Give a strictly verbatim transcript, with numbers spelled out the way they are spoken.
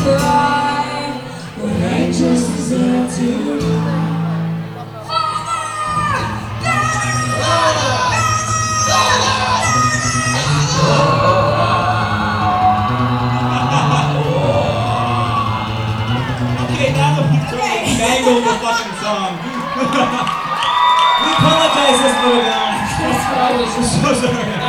cry when I just deserve to. Okay, now that we've totally mangled the fucking song. We apologize, this little guy. That's what I was I'm so sorry.